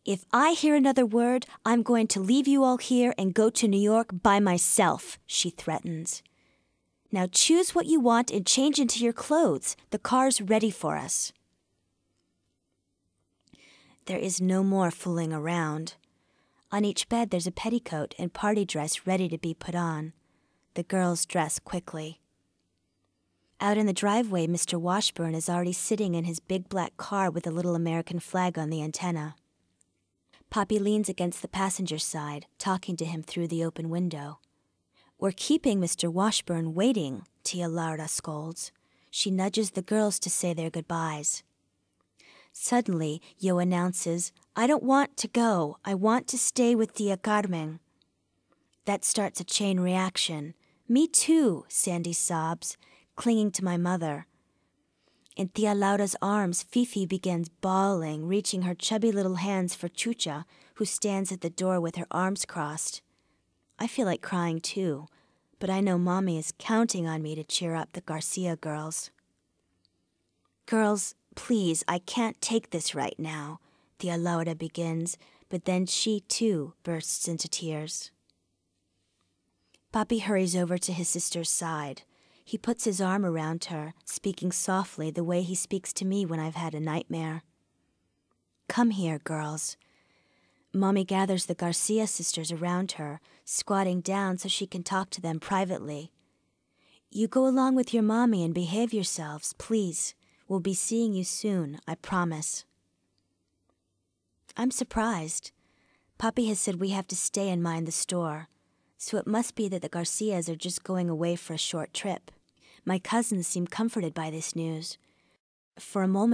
If I hear another word, I'm going to leave you all here and go to New York by myself, she threatens. Now choose what you want and change into your clothes. The car's ready for us. There is no more fooling around. On each bed there's a petticoat and party dress ready to be put on. The girls dress quickly. Out in the driveway, Mr. Washburn is already sitting in his big black car with a little American flag on the antenna. Poppy leans against the passenger side, talking to him through the open window. We're keeping Mr. Washburn waiting, Tia Laura scolds. She nudges the girls to say their goodbyes. Suddenly, Yo announces, I don't want to go. I want to stay with Tia Carmen. That starts a chain reaction. Me too, Sandy sobs, clinging to my mother. In Tia Laura's arms, Fifi begins bawling, reaching her chubby little hands for Chucha, who stands at the door with her arms crossed. I feel like crying too, but I know Mommy is counting on me to cheer up the Garcia girls. Girls, please, I can't take this right now, Tia Laura begins, but then she too bursts into tears. Papi hurries over to his sister's side. He puts his arm around her, speaking softly the way he speaks to me when I've had a nightmare. Come here, girls. Mommy gathers the Garcia sisters around her, squatting down so she can talk to them privately. You go along with your mommy and behave yourselves, please. We'll be seeing you soon, I promise. I'm surprised. Papi has said we have to stay and mind the store, so it must be that the Garcias are just going away for a short trip. My cousins seem comforted by this news. For a moment,